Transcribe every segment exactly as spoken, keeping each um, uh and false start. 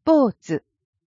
ポーツ。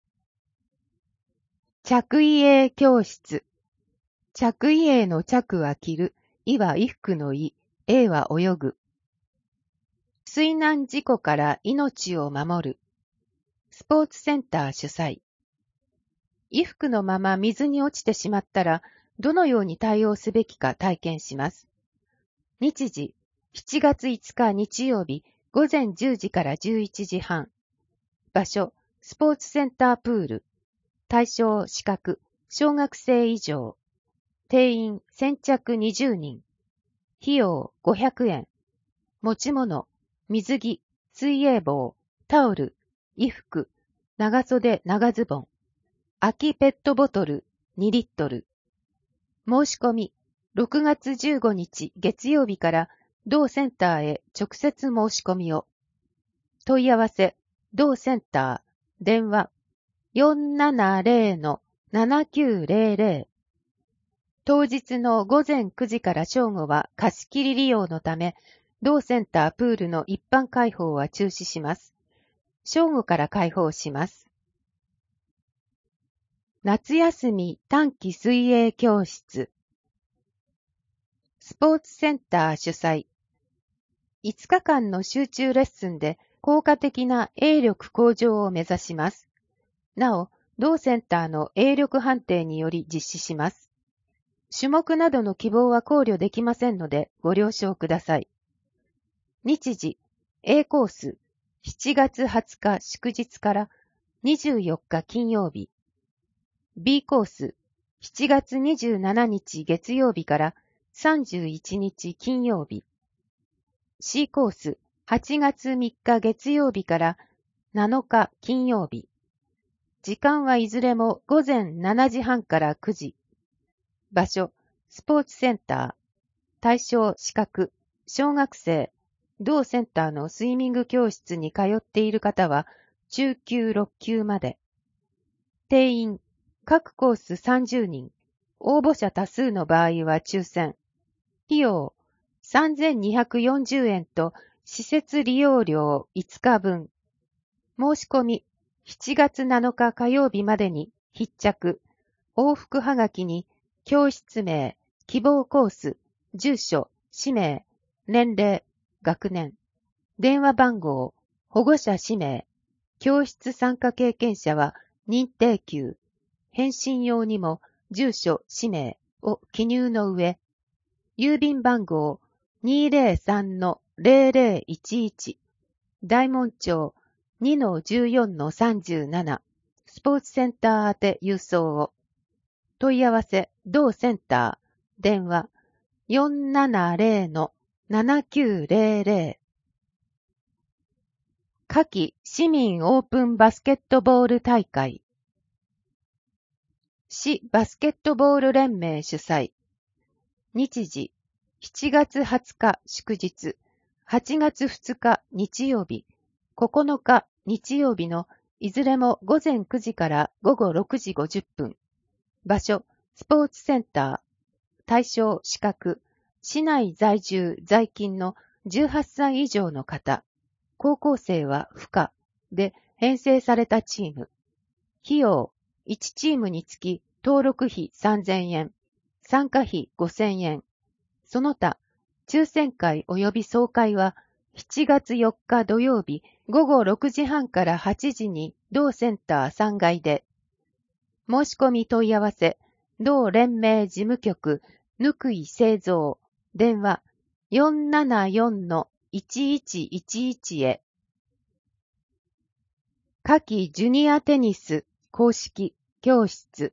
着衣泳教室。着衣泳の着は着る、衣は衣服の衣、泳は泳ぐ。水難事故から命を守る。スポーツセンター主催。衣服のまま水に落ちてしまったら、どのように対応すべきか体験します。日時、しちがついつか日曜日、ごぜんじゅうじからじゅういちじはん。場所、スポーツセンタープール。対象資格、小学生以上。定員先着にじゅうにん。費用ごひゃくえん。持ち物、水着、水泳帽、タオル、衣服、長袖長ズボン。空きペットボトルにリットル。申し込み、ろくがつじゅうごにち月曜日から同センターへ直接申し込みを。問い合わせ、同センター、電話、よんななぜろのななきゅうぜろぜろ。当日のごぜんくじから正午は貸し切り利用のため、同センタープールの一般開放は中止します。正午から開放します。夏休み短期水泳教室。スポーツセンター主催。いつかかんの集中レッスンで効果的な泳力向上を目指します。なお、同センターの泳力判定により実施します。種目などの希望は考慮できませんのでご了承ください。日時、A コース、しちがつはつか祝日からにじゅうよっか金曜日。B コース、しちがつにじゅうしちにち月曜日からさんじゅういちにち金曜日。C コース、はちがつみっか月曜日からなのか金曜日。時間はいずれもごぜんしちじはんからくじ。場所、スポーツセンター。対象資格、小学生。同センターのスイミング教室に通っている方は、中級ろっきゅうまで。定員、各コースさんじゅうにん。応募者多数の場合は抽選。費用、さんぜんにひゃくよんじゅうえんと施設利用料いつかぶん。申し込み、しちがつなのか火曜日までに必着。往復はがきに、教室名、希望コース、住所、氏名、年齢、学年、電話番号、保護者氏名、教室参加経験者は認定級、返信用にも住所、氏名を記入の上、郵便番号 にーぜろさんのぜろぜろいちいち、大門町 にのじゅうよんのさんじゅうなな、スポーツセンター宛て郵送を。問い合わせ、同センター、電話、よんななぜろのななきゅうぜろぜろ。夏季市民オープンバスケットボール大会。市バスケットボール連盟主催。日時、しちがつはつか祝日、はちがつふつか日曜日、ここのか日曜日のいずれもごぜんくじからごごろくじごじゅっぷん。場所、スポーツセンター。対象資格、市内在住在勤のじゅうはっさい以上の方。高校生は不可で編成されたチーム。費用、いちチームにつき登録費さんぜんえん、参加費ごせんえん。その他、抽選会及び総会はしちがつよっか土曜日ごごろくじはんからはちじに同センターさんがいで。申し込み問い合わせ、同連盟事務局、ぬくい製造、電話 よんななよんのいちいちいちいち へ。夏季ジュニアテニス公式教室。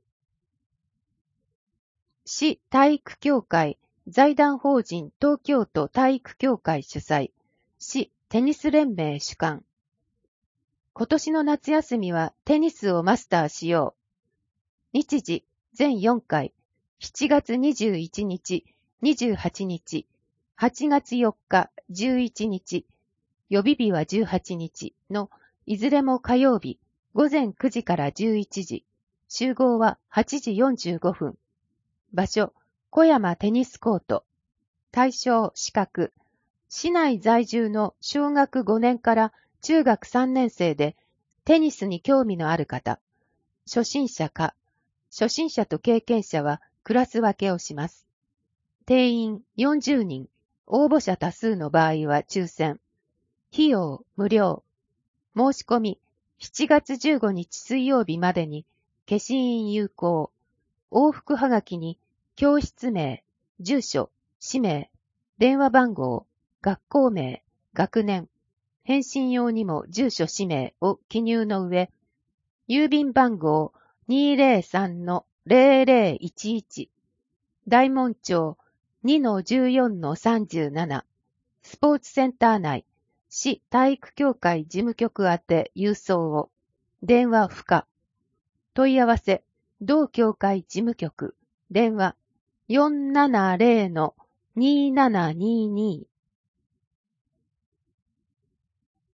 市体育協会財団法人東京都体育協会主催、市テニス連盟主管。今年の夏休みはテニスをマスターしよう。日時、全よんかい、しちがつにじゅういちにち、にじゅうはちにち、はちがつよっか、じゅういちにち、予備日はじゅうはちにちのいずれも火曜日、ごぜんくじからじゅういちじ、集合ははちじよんじゅうごふん。場所、小山テニスコート。対象資格、市内在住の小学ごねんから中学さんねん生でテニスに興味のある方、初心者か、初心者と経験者はクラス分けをします。定員よんじゅうにん、応募者多数の場合は抽選。費用無料。申し込みしちがつじゅうごにち水曜日までに消印有効。往復はがきに教室名、住所、氏名、電話番号、学校名、学年、返信用にも住所氏名を記入の上、郵便番号 にーぜろさんのぜろぜろいちいち、大門町 にのじゅうよんのさんじゅうなな、スポーツセンター内、市体育協会事務局宛て郵送を、電話不可。問い合わせ、同協会事務局、電話 よんななぜろのにーななにーにー